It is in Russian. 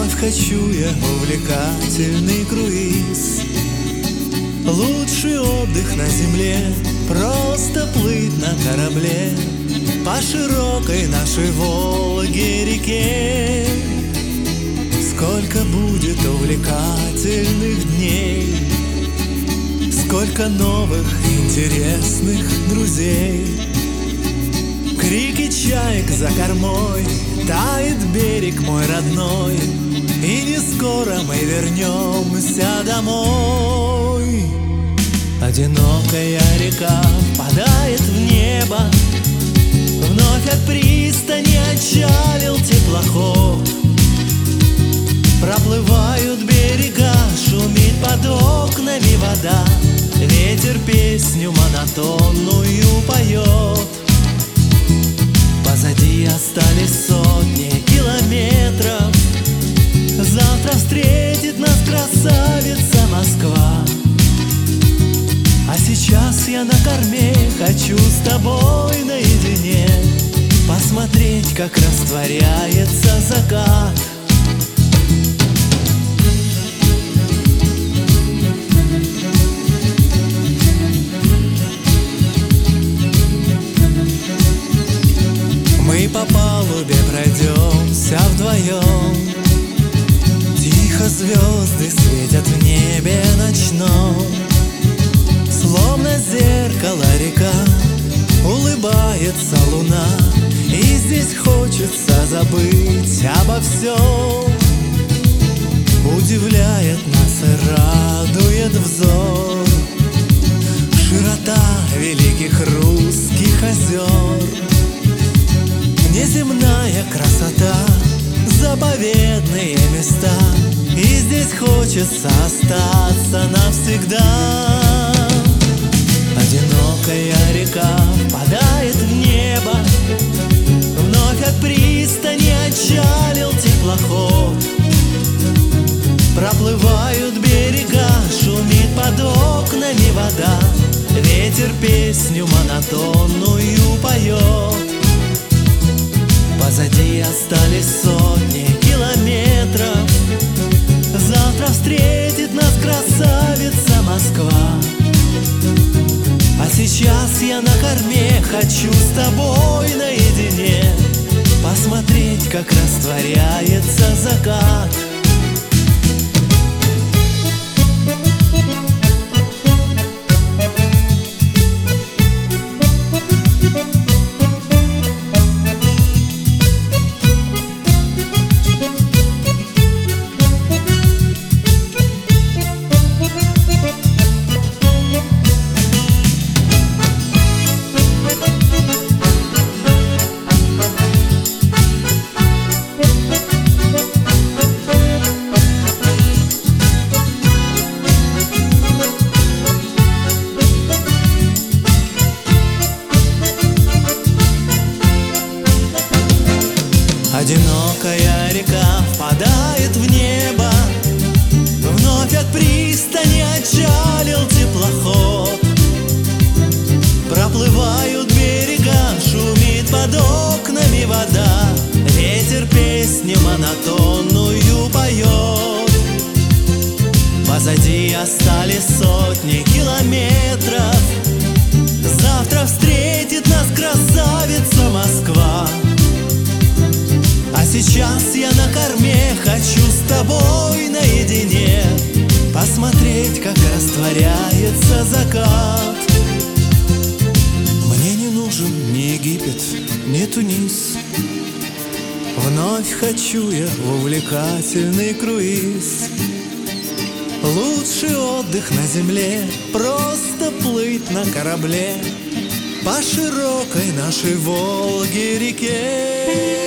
Вновь хочу я увлекательный круиз. Лучший отдых на земле — просто плыть на корабле по широкой нашей Волге-реке. Сколько будет увлекательных дней, сколько новых интересных друзей. Крики чаек за кормой, тает берег мой родной, и не скоро мы вернемся домой. Одинокая река впадает в небо, вновь от пристани отчалил теплоход. Проплывают берега, шумит под окнами вода, ветер песню монотонную поет. Позади остались сотни километров, завтра встретит нас красавица Москва. А сейчас я на корме, хочу с тобой наедине посмотреть, как растворяется закат. Мы по палубе пройдемся вдвоем, тихо звезды светят в небе ночном. Словно зеркало река, улыбается луна, и здесь хочется забыть обо всем. Удивляет нас и радует взор широта великих русских озер. Неземная красота, заповедные места, и здесь хочется остаться навсегда. Одинокая река впадает в небо, вновь от пристани отчалил теплоход. Проплывают берега, шумит под окнами вода, ветер песню монотонную поет. Позади остались сотни километров, завтра встретит нас красавица Москва. А сейчас я на корме, хочу с тобой наедине посмотреть, как растворяется закат. Одинокая река впадает в небо, вновь от пристани отчалил теплоход. Проплывают берега, шумит под окнами вода, ветер песню монотонную поет. Позади остались сотни километров, завтра встретит нас красавица Москва. А сейчас я на корме, хочу с тобой наедине посмотреть, как растворяется закат. Мне не нужен ни Египет, ни Тунис, вновь хочу я в увлекательный круиз. Лучший отдых на земле — просто плыть на корабле по широкой нашей Волге-реке.